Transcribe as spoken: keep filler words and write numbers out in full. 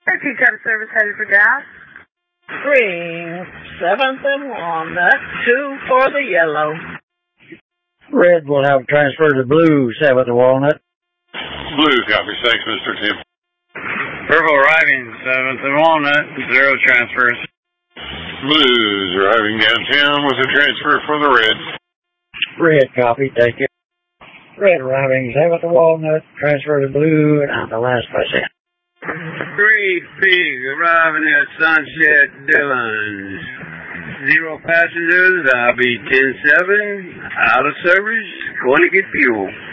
thirteen time service headed for gas. Green, seventh and Walnut, two for the yellow. Red will have transfer to blue, seventh and Walnut. Blue, copy. Thanks, Mister Tim. Purple arriving, seventh and Walnut, zero transfers. Blues arriving downtown with a transfer for the Reds. Red, copy. Thank you. Red arriving, seventh and Walnut, transfer to blue, and I'm the last person. Three Pig arriving at Sunset Dillons. Zero passengers. I'll be ten seven. Out of service. Going to get fuel.